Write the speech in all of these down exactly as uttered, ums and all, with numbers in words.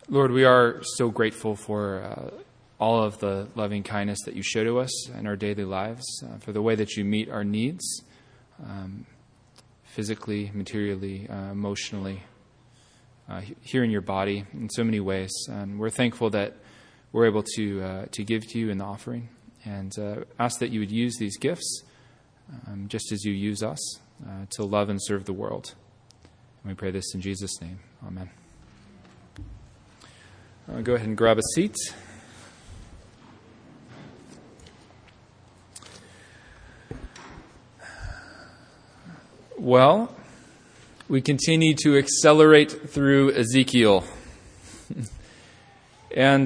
Lord, we are so grateful for uh, all of the loving kindness that you show to us in our daily lives, uh, for the way that you meet our needs, um, physically, materially, uh, emotionally, uh, here in your body in so many ways. And we're thankful that we're able to uh, to give to you in the offering, and uh, ask that you would use these gifts um, just as you use us uh, to love and serve the world. And we pray this in Jesus' name. Amen. Uh, go ahead and grab a seat. Well, we continue to accelerate through Ezekiel. And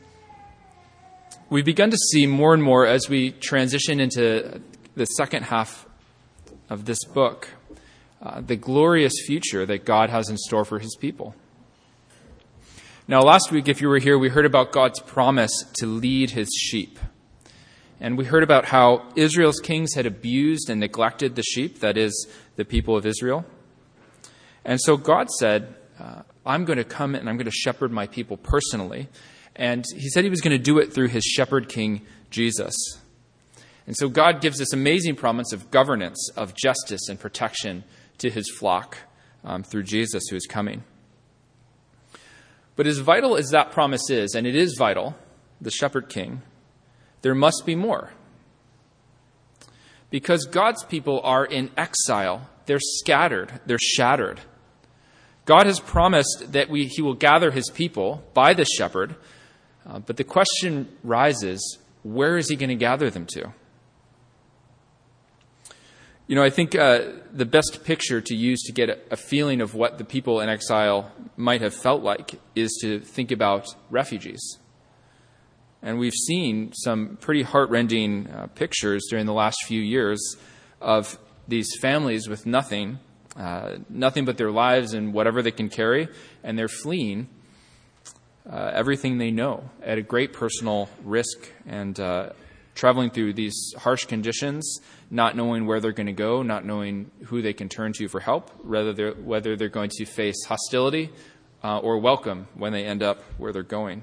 we've begun to see more and more as we transition into the second half of this book, uh, the glorious future that God has in store for his people. Now, last week, if you were here, we heard about God's promise to lead his sheep. And we heard about how Israel's kings had abused and neglected the sheep, that is, the people of Israel. And so God said, uh, I'm going to come and I'm going to shepherd my people personally. And he said he was going to do it through his shepherd king, Jesus. And so God gives this amazing promise of governance, of justice and protection to his flock um, through Jesus who is coming. But as vital as that promise is, and it is vital, the shepherd king, there must be more. Because God's people are in exile. They're scattered. They're shattered. God has promised that we, he will gather his people by the shepherd. Uh, but the question rises, where is he going to gather them to? You know, I think uh, the best picture to use to get a, a feeling of what the people in exile might have felt like is to think about refugees. And we've seen some pretty heartrending uh, pictures during the last few years of these families with nothing, uh, nothing but their lives and whatever they can carry, and they're fleeing uh, everything they know at a great personal risk and uh, traveling through these harsh conditions, not knowing where they're going to go, not knowing who they can turn to for help, whether they're, whether they're going to face hostility uh, or welcome when they end up where they're going.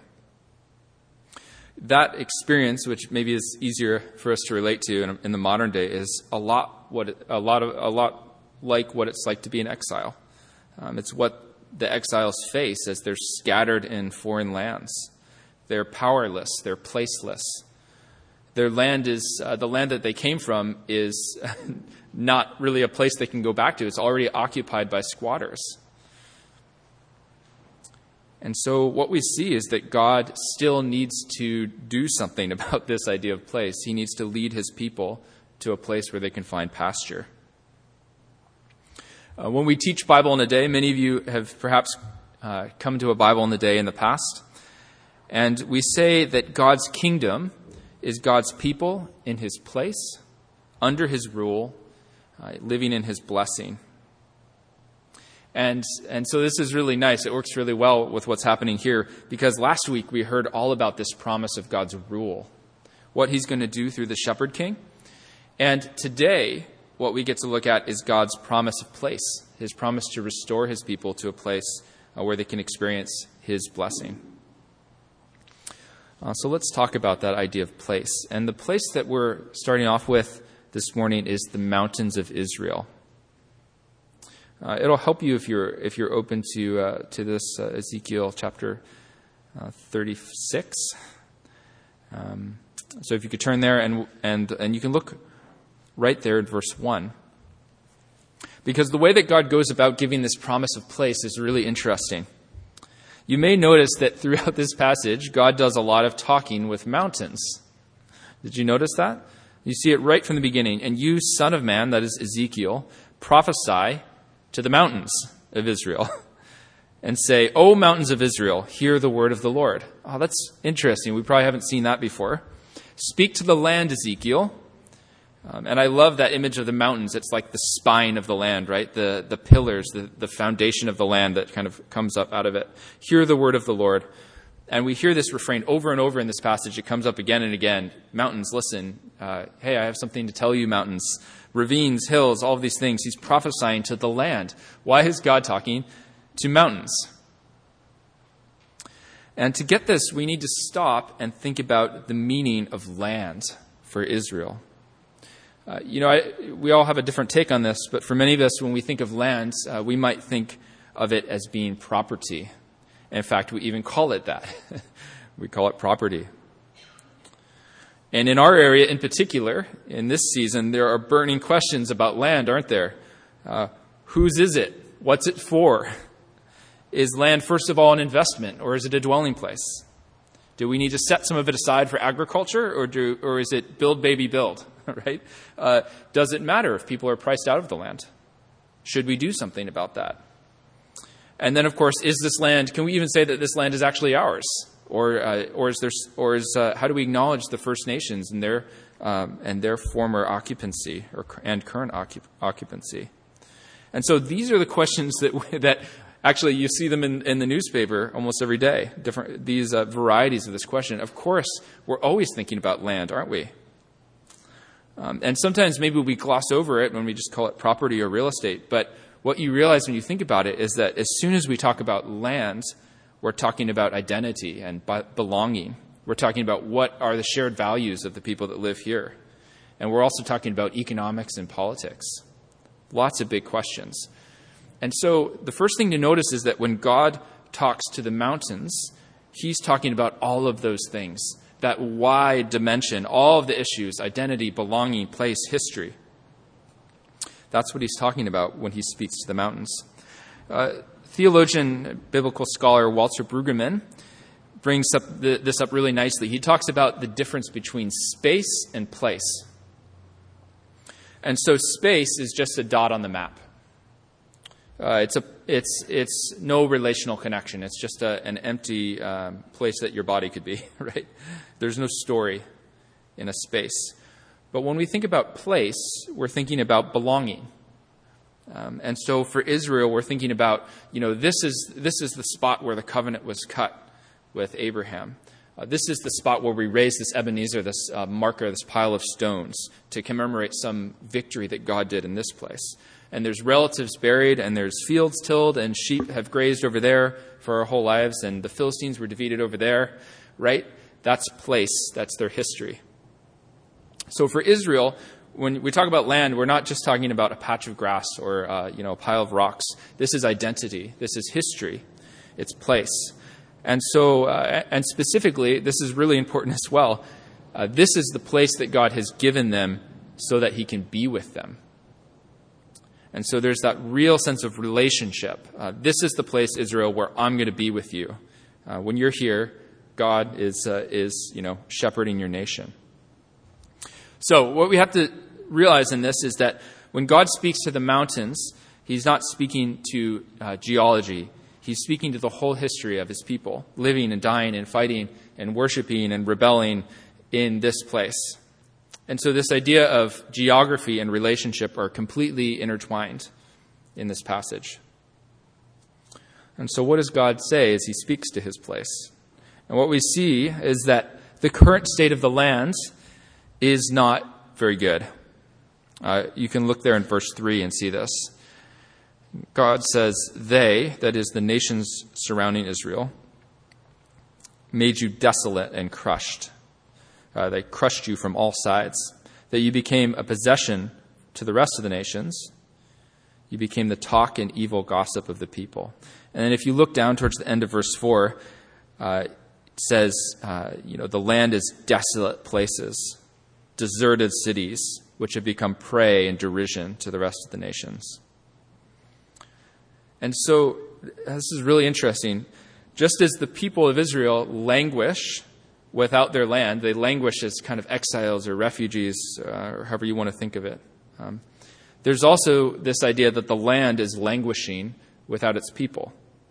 That experience, which maybe is easier for us to relate to in, in the modern day, is a lot what it, a lot of a lot like what it's like to be in exile. Um, it's what the exiles face as they're scattered in foreign lands. They're powerless. They're placeless. Their land is, uh, the land that they came from is not really a place they can go back to. It's already occupied by squatters. And so what we see is that God still needs to do something about this idea of place. He needs to lead his people to a place where they can find pasture. Uh, when we teach Bible in a Day, many of you have perhaps uh, come to a Bible in a Day in the past. And we say that God's kingdom is God's people in his place, under his rule, uh, living in his blessing. And and so this is really nice. It works really well with what's happening here, because last week we heard all about this promise of God's rule, what he's going to do through the shepherd king. And today, what we get to look at is God's promise of place, his promise to restore his people to a place uh, where they can experience his blessing. Uh, so let's talk about that idea of place. And the place that we're starting off with this morning is the mountains of Israel. Uh, it'll help you if you're if you're open to uh, to this uh, Ezekiel chapter uh, thirty-six. Um, so if you could turn there and and and you can look right there at verse one. Because the way that God goes about giving this promise of place is really interesting. You may notice that throughout this passage, God does a lot of talking with mountains. Did you notice that? You see it right from the beginning. And you, son of man, that is Ezekiel, prophesy to the mountains of Israel and say, O mountains of Israel, hear the word of the Lord. Oh, that's interesting. We probably haven't seen that before. Speak to the land, Ezekiel. Um, and I love that image of the mountains. It's like the spine of the land, right? The the pillars, the, the foundation of the land that kind of comes up out of it. Hear the word of the Lord. And we hear this refrain over and over in this passage. It comes up again and again. Mountains, listen. Uh, hey, I have something to tell you, mountains. Ravines, hills, all of these things. He's prophesying to the land. Why is God talking to mountains? And to get this, we need to stop and think about the meaning of land for Israel. Uh, you know, I, we all have a different take on this, but for many of us, when we think of land, uh, we might think of it as being property. In fact, we even call it that. We call it property. And in our area in particular, in this season, there are burning questions about land, aren't there? Uh, whose is it? What's it for? Is land, first of all, an investment, or is it a dwelling place? Do we need to set some of it aside for agriculture, or do, or is it build, baby, build? Right? Uh, does it matter if people are priced out of the land? Should we do something about that? And then, of course, is this land? Can we even say that this land is actually ours, or uh, or is there, or is uh, how do we acknowledge the First Nations and their um, and their former occupancy or and current occup- occupancy? And so these are the questions that that. Actually, you see them in, in the newspaper almost every day, different these uh, varieties of this question. Of course, we're always thinking about land, aren't we? Um, and sometimes maybe we gloss over it when we just call it property or real estate. But what you realize when you think about it is that as soon as we talk about land, we're talking about identity and belonging. We're talking about what are the shared values of the people that live here. And we're also talking about economics and politics. Lots of big questions. And so the first thing to notice is that when God talks to the mountains, he's talking about all of those things, that wide dimension, all of the issues, identity, belonging, place, history. That's what he's talking about when he speaks to the mountains. Uh, theologian, biblical scholar Walter Brueggemann brings up the, this up really nicely. He talks about the difference between space and place. And so space is just a dot on the map. Uh, it's a it's it's no relational connection. It's just a, an empty um, place that your body could be, right? There's no story in a space. But when we think about place, we're thinking about belonging. Um, and so for Israel, we're thinking about, you know, this is this is the spot where the covenant was cut with Abraham. Uh, this is the spot where we raise this Ebenezer, this uh, marker, this pile of stones to commemorate some victory that God did in this place. And there's relatives buried, and there's fields tilled, and sheep have grazed over there for our whole lives, and the Philistines were defeated over there, right? That's place. That's their history. So for Israel, when we talk about land, we're not just talking about a patch of grass or uh, you know a pile of rocks. This is identity. This is history. It's place. And so, uh, and specifically, this is really important as well. Uh, this is the place that God has given them so that he can be with them. And so there's that real sense of relationship. Uh, this is the place, Israel, where I'm going to be with you. Uh, when you're here, God is, uh, is, you know, shepherding your nation. So what we have to realize in this is that when God speaks to the mountains, he's not speaking to uh, geology. He's speaking to the whole history of his people, living and dying and fighting and worshiping and rebelling in this place. And so this idea of geography and relationship are completely intertwined in this passage. And so what does God say as he speaks to his place? And what we see is that the current state of the land is not very good. Uh, you can look there in verse three and see this. God says, they, that is the nations surrounding Israel, made you desolate and crushed. Uh, they crushed you from all sides, that you became a possession to the rest of the nations. You became the talk and evil gossip of the people. And then if you look down towards the end of verse four, uh, it says, uh, you know, the land is desolate places, deserted cities, which have become prey and derision to the rest of the nations. And so this is really interesting. Just as the people of Israel languish without their land, they languish as kind of exiles or refugees, uh, or however you want to think of it. Um, there's also this idea that the land is languishing without its people.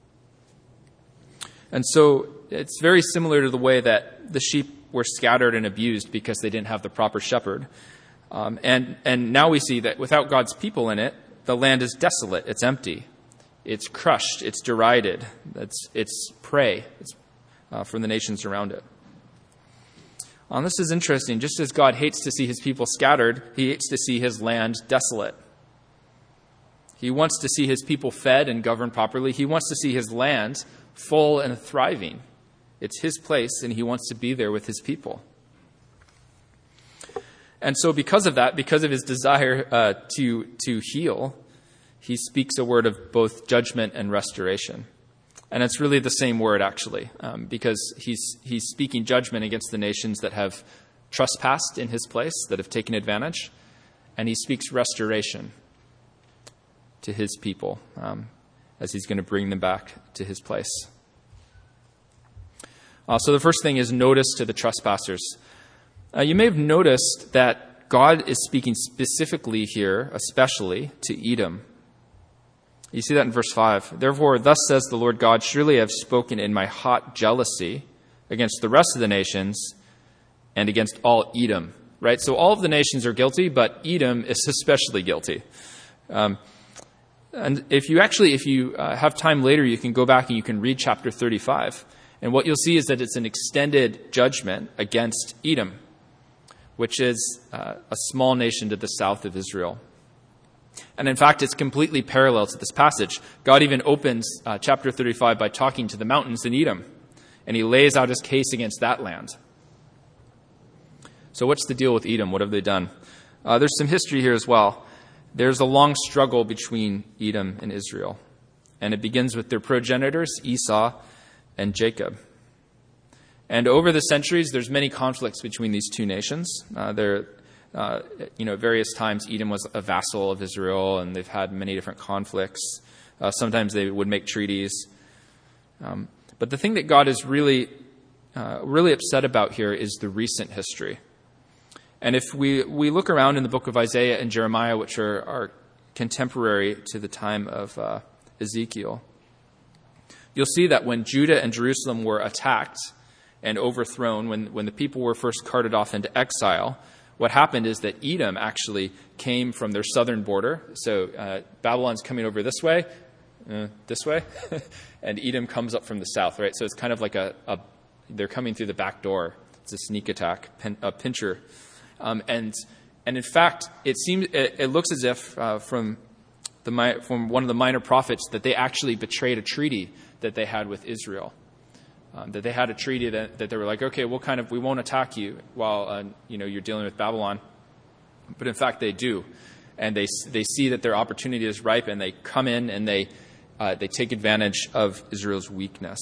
And so it's very similar to the way that the sheep were scattered and abused because they didn't have the proper shepherd. Um, and, and now we see that without God's people in it, the land is desolate, it's empty, it's crushed, it's derided, it's, it's prey it's, uh, from the nations around it. Um, this is interesting. Just as God hates to see his people scattered, he hates to see his land desolate. He wants to see his people fed and governed properly. He wants to see his land full and thriving. It's his place, and he wants to be there with his people. And so because of that, because of his desire uh, to, to heal, he speaks a word of both judgment and restoration. And it's really the same word, actually, um, because he's he's speaking judgment against the nations that have trespassed in his place, that have taken advantage. And he speaks restoration to his people um, as he's going to bring them back to his place. Uh, so the first thing is notice to the trespassers. Uh, you may have noticed that God is speaking specifically here, especially to Edom. You see that in verse five. Therefore, thus says the Lord God, surely I have spoken in my hot jealousy against the rest of the nations and against all Edom. Right? So all of the nations are guilty, but Edom is especially guilty. Um, and if you actually, if you uh, have time later, you can go back and you can read chapter thirty-five. And what you'll see is that it's an extended judgment against Edom, which is uh, a small nation to the south of Israel. And in fact, it's completely parallel to this passage. God even opens uh, chapter thirty-five by talking to the mountains in Edom, and he lays out his case against that land. So what's the deal with Edom? What have they done? Uh, there's some history here as well. There's a long struggle between Edom and Israel, and it begins with their progenitors, Esau and Jacob. And over the centuries, there's many conflicts between these two nations. Uh, there Uh, you know, at various times, Edom was a vassal of Israel, and they've had many different conflicts. Uh, sometimes they would make treaties. Um, but the thing that God is really, uh, really upset about here is the recent history. And if we, we look around in the book of Isaiah and Jeremiah, which are, are contemporary to the time of uh, Ezekiel, you'll see that when Judah and Jerusalem were attacked and overthrown, when, when the people were first carted off into exile, what happened is that Edom actually came from their southern border. So uh, Babylon's coming over this way, uh, this way, and Edom comes up from the south, right? So it's kind of like a, a they're coming through the back door. It's a sneak attack, pin, a pincher. Um, and and in fact, it seems it, it looks as if uh, from the from one of the minor prophets that they actually betrayed a treaty that they had with Israel. Um, that they had a treaty that, that they were like, okay, we'll kind of, we won't attack you while, uh, you know, you're dealing with Babylon. But in fact, they do. And they they see that their opportunity is ripe, and they come in and they uh, they take advantage of Israel's weakness.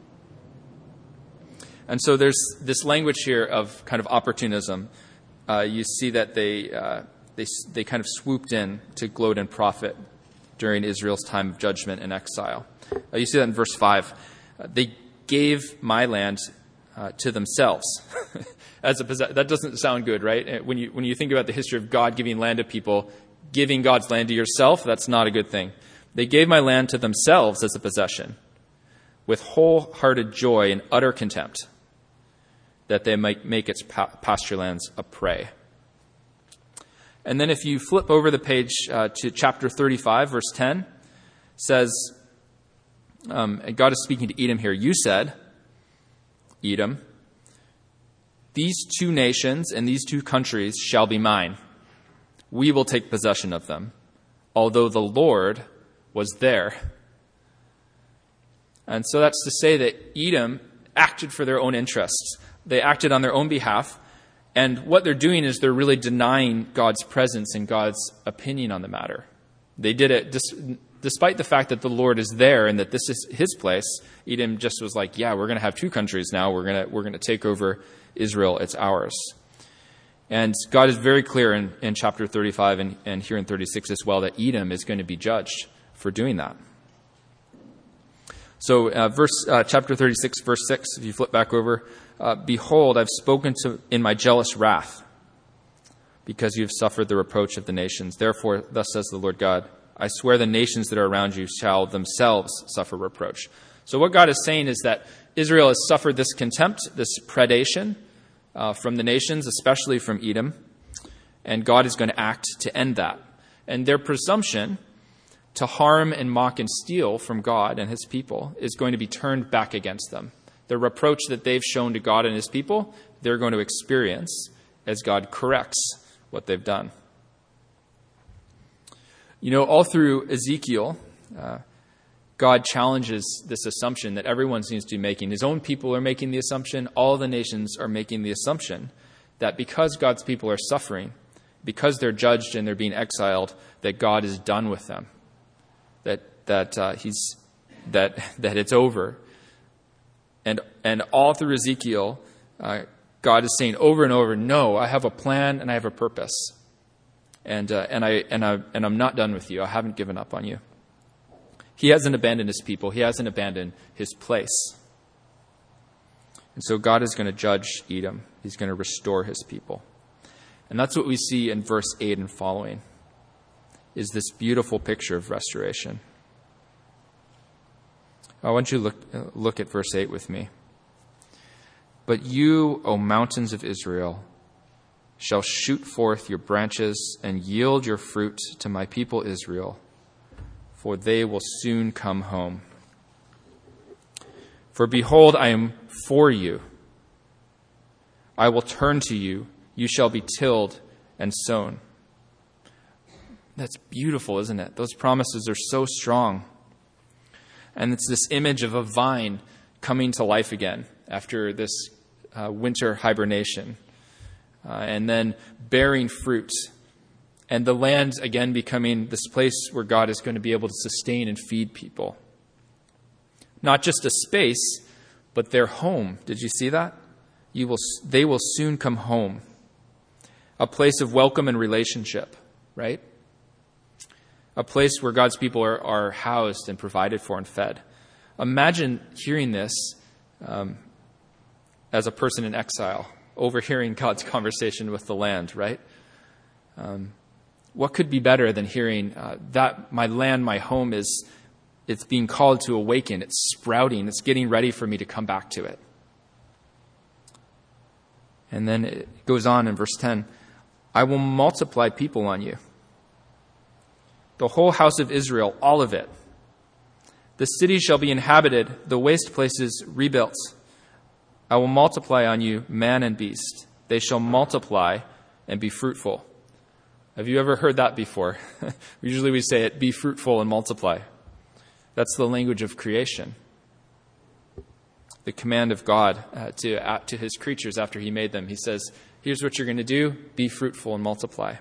And so there's this language here of kind of opportunism. Uh, you see that they, uh, they, they kind of swooped in to gloat and profit during Israel's time of judgment and exile. Uh, you see that in verse five. Uh, they gave my land uh, to themselves. As a that doesn't sound good, right? When you when you think about the history of God giving land to people, giving God's land to yourself, that's not a good thing. They gave my land to themselves as a possession, with wholehearted joy and utter contempt, that they might make its pa- pasture lands a prey. And then if you flip over the page uh, to chapter thirty-five, verse ten, says, Um, and God is speaking to Edom here. You said, Edom, these two nations and these two countries shall be mine. We will take possession of them, although the Lord was there. And so that's to say that Edom acted for their own interests. They acted on their own behalf. And what they're doing is they're really denying God's presence and God's opinion on the matter. They did it dis- despite the fact that the Lord is there and that this is his place. Edom just was like, yeah, we're going to have two countries now. We're going to we're going to take over Israel. It's ours. And God is very clear in, in chapter thirty-five and, and here in thirty-six as well that Edom is going to be judged for doing that. So uh, verse uh, chapter thirty-six, verse six, if you flip back over, uh, behold, I've spoken to in my jealous wrath, because you have suffered the reproach of the nations. Therefore, thus says the Lord God, I swear the nations that are around you shall themselves suffer reproach. So what God is saying is that Israel has suffered this contempt, this predation uh, from the nations, especially from Edom, and God is going to act to end that. And their presumption to harm and mock and steal from God and his people is going to be turned back against them. The reproach that they've shown to God and his people, they're going to experience as God corrects what they've done. You know, all through Ezekiel, uh, God challenges this assumption that everyone seems to be making. His own people are making the assumption, all the nations are making the assumption that because God's people are suffering, because they're judged and they're being exiled, that God is done with them, that that uh, he's that that it's over. And and all through Ezekiel, uh, God is saying over and over, "No, I have a plan and I have a purpose, and uh, and I and I and I'm not done with you. I haven't given up on you." He hasn't abandoned his people. He hasn't abandoned his place. And so God is going to judge Edom. He's going to restore his people. And that's what we see in verse eight and following, is this beautiful picture of restoration. I want you to look, uh, look at verse eight with me. "But you, O mountains of Israel, shall shoot forth your branches and yield your fruit to my people Israel, for they will soon come home. For behold, I am for you. I will turn to you. You shall be tilled and sown." That's beautiful, isn't it? Those promises are so strong. And it's this image of a vine coming to life again after this uh, winter hibernation, uh, and then bearing fruit. And the land again becoming this place where God is going to be able to sustain and feed people. Not just a space, but their home. Did you see that? You will, they will soon come home. A place of welcome and relationship, right? A place where God's people are, are housed and provided for and fed. Imagine hearing this um, as a person in exile, overhearing God's conversation with the land, right? Um, what could be better than hearing uh, that my land, my home is, it's being called to awaken, it's sprouting, it's getting ready for me to come back to it. And then it goes on in verse ten, "I will multiply people on you. The whole house of Israel, all of it. The city shall be inhabited, the waste places rebuilt. I will multiply on you man and beast. They shall multiply and be fruitful." Have you ever heard that before? Usually we say it, be fruitful and multiply. That's the language of creation. The command of God uh, to, uh, to his creatures after he made them. He says, here's what you're going to do, be fruitful and multiply.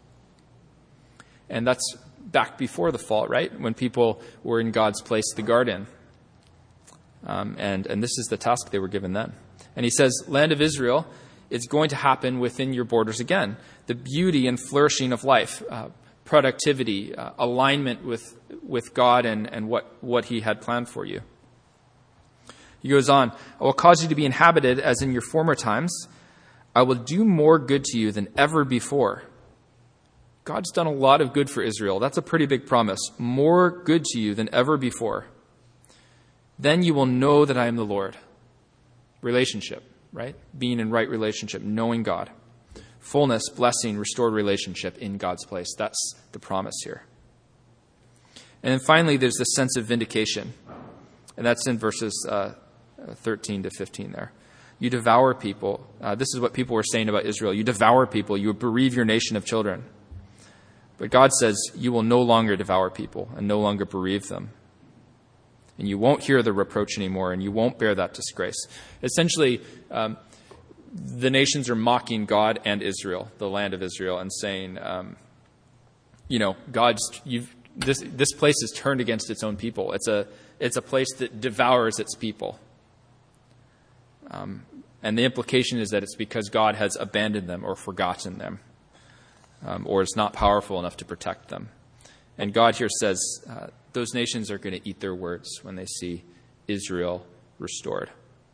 And that's back before the fall, right? When people were in God's place, the garden. Um, and, and this is the task they were given then. And he says, land of Israel, it's going to happen within your borders again. The beauty and flourishing of life, uh, productivity, uh, alignment with with God and, and what, what he had planned for you. He goes on, "I will cause you to be inhabited as in your former times. I will do more good to you than ever before." God's done a lot of good for Israel. That's a pretty big promise. More good to you than ever before. "Then you will know that I am the Lord." Relationship, right? Being in right relationship, knowing God. Fullness, blessing, restored relationship in God's place. That's the promise here. And then finally, there's the sense of vindication. And that's in verses uh, thirteen to fifteen there. "You devour people." Uh, this is what people were saying about Israel. "You devour people. You bereave your nation of children." But God says, you will no longer devour people and no longer bereave them. And you won't hear the reproach anymore, and you won't bear that disgrace. Essentially, um, the nations are mocking God and Israel, the land of Israel, and saying, um, you know, God's you've this this place is turned against its own people. It's a it's a place that devours its people. Um, and the implication is that it's because God has abandoned them or forgotten them, um, or is not powerful enough to protect them. And God here says uh, those nations are going to eat their words when they see Israel restored.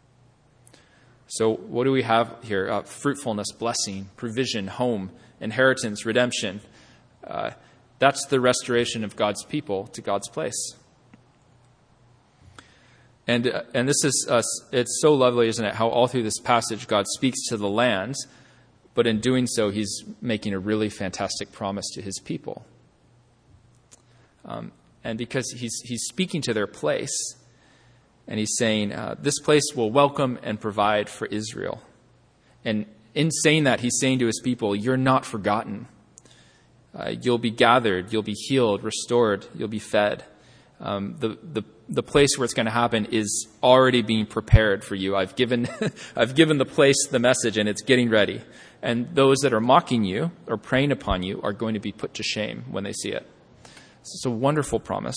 So what do we have here? Uh, fruitfulness, blessing, provision, home, inheritance, redemption. Uh, that's the restoration of God's people to God's place. And uh, and this is, uh, it's so lovely, isn't it, how all through this passage God speaks to the land, but in doing so, he's making a really fantastic promise to his people. Um, and because he's he's speaking to their place, and he's saying, uh, this place will welcome and provide for Israel. And in saying that, he's saying to his people, you're not forgotten. Uh, you'll be gathered, you'll be healed, restored, you'll be fed. Um, the, the the place where it's going to happen is already being prepared for you. I've given, I've given the place the message, and it's getting ready. And those that are mocking you or preying upon you are going to be put to shame when they see it. So it's a wonderful promise.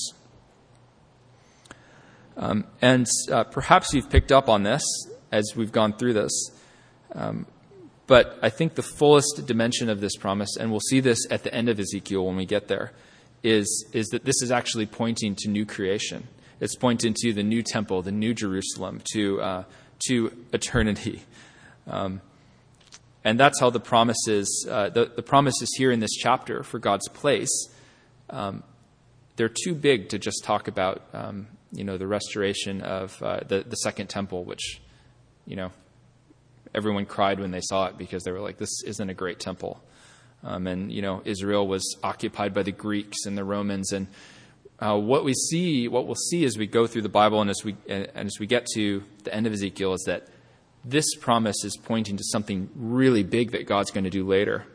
Um, and uh, perhaps you've picked up on this as we've gone through this. Um, but I think the fullest dimension of this promise, and we'll see this at the end of Ezekiel when we get there, is, is that this is actually pointing to new creation. It's pointing to the new temple, the new Jerusalem, to uh, to eternity. Um, and that's how the promises, uh, the, the promises here in this chapter for God's place, um, they're too big to just talk about, um, you know, the restoration of uh, the, the second temple, which, you know, everyone cried when they saw it because they were like, this isn't a great temple. Um, and, you know, Israel was occupied by the Greeks and the Romans. And uh, what we see, what we'll see as we go through the Bible and as we and as we get to the end of Ezekiel is that this promise is pointing to something really big that God's going to do later.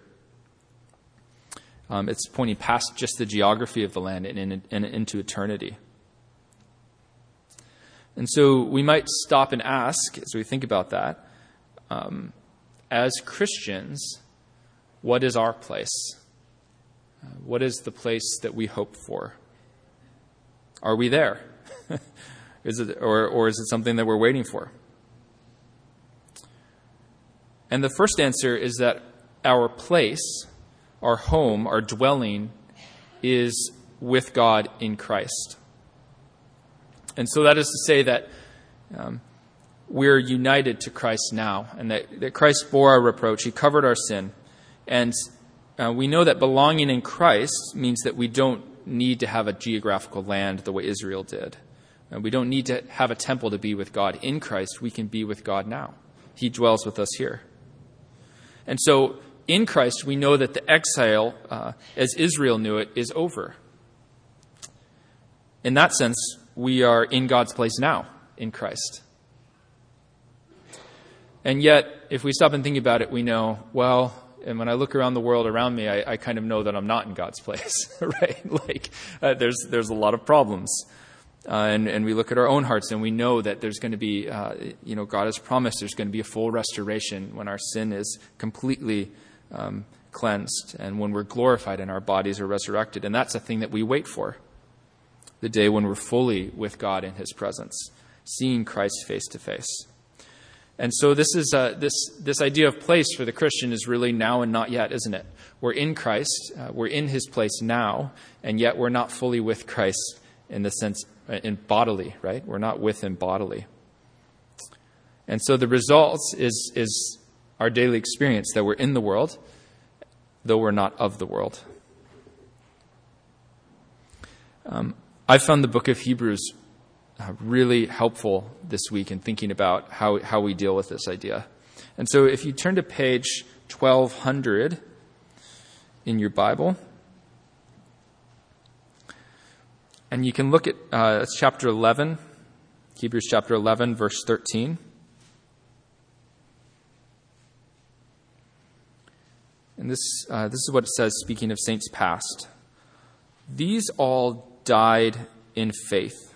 Um, it's pointing past just the geography of the land and, in, and into eternity. And so we might stop and ask, as we think about that, um, as Christians, what is our place? Uh, what is the place that we hope for? Are we there? is it, or, or is it something that we're waiting for? And the first answer is that our place, our home, our dwelling is with God in Christ. And so that is to say that um, we're united to Christ now, and that, that Christ bore our reproach. He covered our sin. And uh, we know that belonging in Christ means that we don't need to have a geographical land the way Israel did. And we don't need to have a temple to be with God. In Christ, we can be with God now. He dwells with us here. And so in Christ, we know that the exile, uh, as Israel knew it, is over. In that sense, we are in God's place now, in Christ. And yet, if we stop and think about it, we know, well, and when I look around the world around me, I, I kind of know that I'm not in God's place, right? Like, uh, there's there's a lot of problems. Uh, and, and we look at our own hearts and we know that there's going to be, uh, you know, God has promised there's going to be a full restoration when our sin is completely um, cleansed and when we're glorified and our bodies are resurrected. And that's a thing that we wait for, the day when we're fully with God in his presence, seeing Christ face to face. And so this is uh, this this idea of place for the Christian is really now and not yet, isn't it? We're in Christ, uh, we're in his place now, and yet we're not fully with Christ in the sense, in bodily, right? We're not with him bodily. And so the result is, is our daily experience that we're in the world, though we're not of the world. Um, I found the book of Hebrews uh, really helpful this week in thinking about how, how we deal with this idea. And so if you turn to page twelve hundred in your Bible, and you can look at uh, chapter eleven, Hebrews chapter eleven, verse thirteen. And this uh, this is what it says, speaking of saints past. These all died in faith,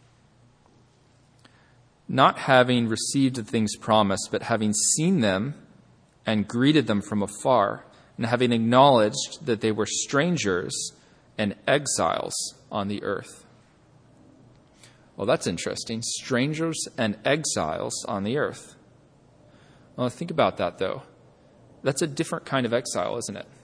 not having received the things promised, but having seen them and greeted them from afar, and having acknowledged that they were strangers and exiles on the earth. Well, that's interesting. Strangers and exiles on the earth. Well, think about that, though. That's a different kind of exile, isn't it?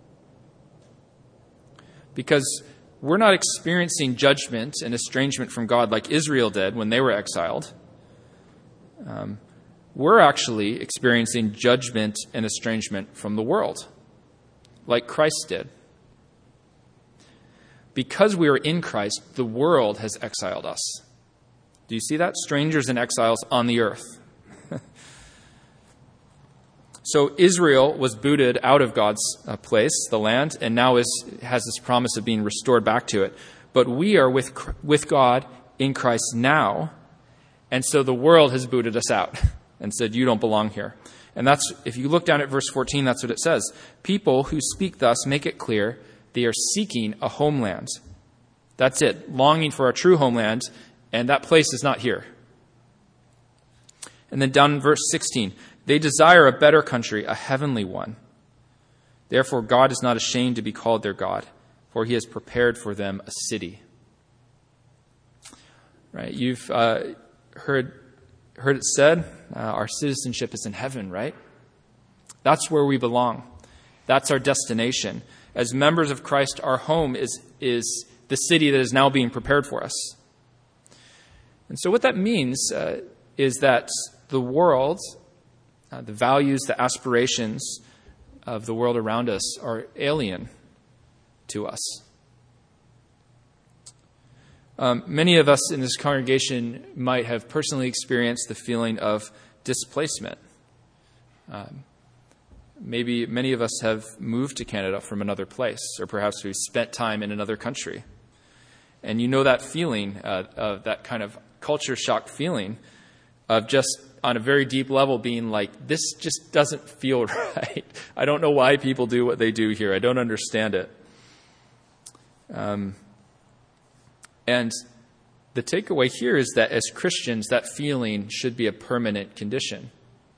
Because we're not experiencing judgment and estrangement from God like Israel did when they were exiled. Um, we're actually experiencing judgment and estrangement from the world, like Christ did. Because we are in Christ, the world has exiled us. Do you see that? Strangers and exiles on the earth. So Israel was booted out of God's uh, place, the land, and now is has this promise of being restored back to it. But we are with with God in Christ now, and so the world has booted us out and said, you don't belong here. And that's, if you look down at verse fourteen, that's what it says. People who speak thus make it clear they are seeking a homeland. That's it, longing for a true homeland, And that place is not here. And then down in verse sixteen, they desire a better country, a heavenly one. Therefore, God is not ashamed to be called their God, for he has prepared for them a city. Right? You've uh, heard heard it said, uh, our citizenship is in heaven, right? That's where we belong. That's our destination. As members of Christ, our home is, is the city that is now being prepared for us. And so what that means uh, is that the world, uh, the values, the aspirations of the world around us are alien to us. Um, many of us in this congregation might have personally experienced the feeling of displacement. Um, maybe many of us have moved to Canada from another place, or perhaps we've spent time in another country. And you know that feeling, uh, of that kind of culture shock feeling of just on a very deep level being like, this just doesn't feel right. I don't know why people do what they do here. I don't understand it. Um, and the takeaway here is that as Christians, that feeling should be a permanent condition.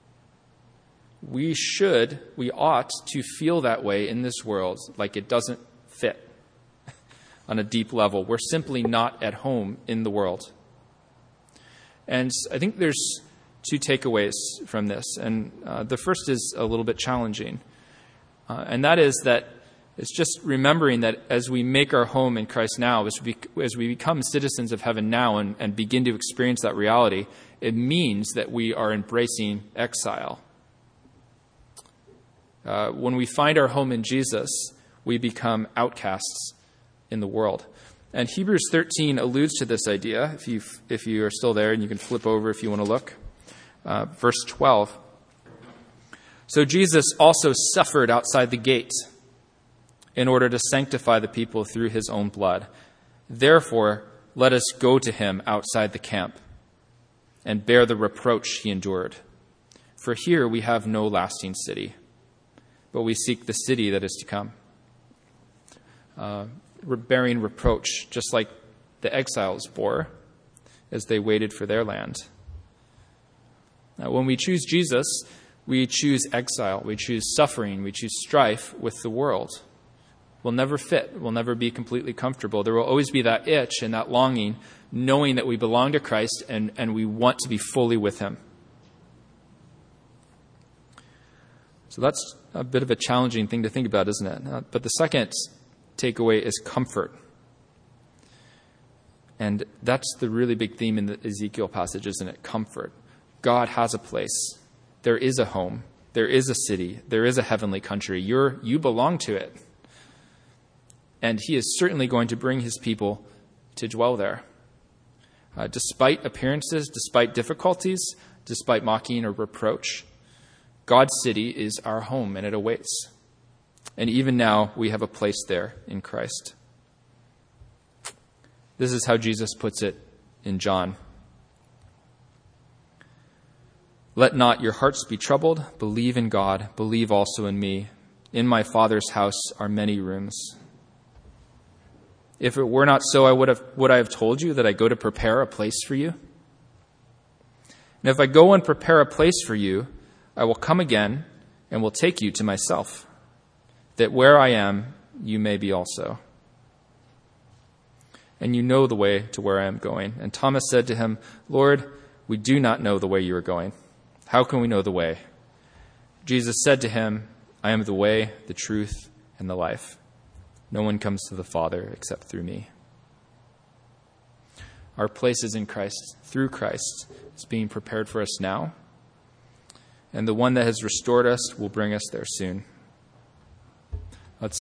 We should, we ought to feel that way in this world, like it doesn't fit on a deep level. We're simply not at home in the world. And I think there's two takeaways from this. And uh, the first is a little bit challenging. Uh, and that is that it's just remembering that as we make our home in Christ now, as we, as we become citizens of heaven now and, and begin to experience that reality, it means that we are embracing exile. Uh, when we find our home in Jesus, we become outcasts in the world. And Hebrews thirteen alludes to this idea, if you if you are still there, and you can flip over if you want to look. Uh, verse twelve. So Jesus also suffered outside the gate in order to sanctify the people through his own blood. Therefore, let us go to him outside the camp and bear the reproach he endured. For here we have no lasting city, but we seek the city that is to come. Uh, bearing reproach, just like the exiles bore as they waited for their land. Now, when we choose Jesus, we choose exile, we choose suffering, we choose strife with the world. We'll never fit, we'll never be completely comfortable. There will always be that itch and that longing, knowing that we belong to Christ and, and we want to be fully with him. So that's a bit of a challenging thing to think about, isn't it? Uh, but the second takeaway is comfort. And that's the really big theme in the Ezekiel passage, isn't it? Comfort. God has a place. There is a home. There is a city. There is a heavenly country. You're, you belong to it. And he is certainly going to bring his people to dwell there. Uh, despite appearances, despite difficulties, despite mocking or reproach, God's city is our home and it awaits. And even now, we have a place there in Christ. This is how Jesus puts it in John. Let not your hearts be troubled. Believe in God. Believe also in me. In my Father's house are many rooms. If it were not so, I would have, would I have told you that I go to prepare a place for you? And if I go and prepare a place for you, I will come again and will take you to myself, that where I am, you may be also. And you know the way to where I am going. And Thomas said to him, Lord, we do not know the way you are going. How can we know the way? Jesus said to him, I am the way, the truth, and the life. No one comes to the Father except through me. Our place is in Christ, through Christ. It's being prepared for us now. And the one that has restored us will bring us there soon.